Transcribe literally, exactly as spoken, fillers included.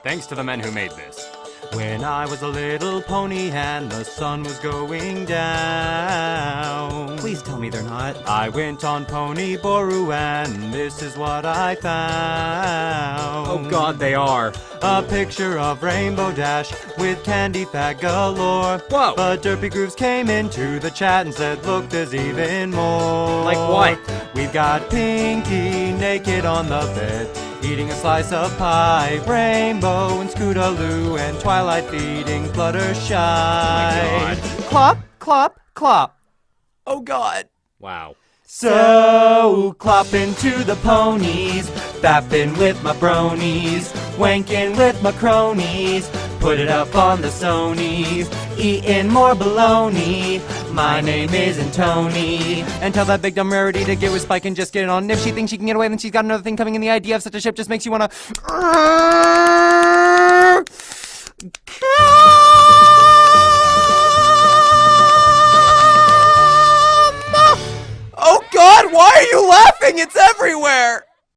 thanks to the men who made this. When I was a little pony and the sun was going down. Please tell me they're not. I went on Pony Boru and this is what I found. Oh god, they are. A picture of Rainbow Dash with candy fat galore. Whoa. But Derpy Grooves came into the chat and said, look, there's even more. Like what? We've got Pinky naked on the bed, eating a slice of pie. Rainbow and Scootaloo and Twilight feeding Fluttershy. Oh my god. Clop, clop, clop. Oh god. Wow. So, clopping to the ponies, fapping with my bronies, wanking with my cronies, put it up on the Sonys, eating more baloney. My name isn't Tony. And tell that big dumb rarity to get with Spike and just get it on. If she thinks she can get away, then she's got another thing coming, and the idea of such a ship just makes you wanna... Oh god, why are you laughing? It's everywhere!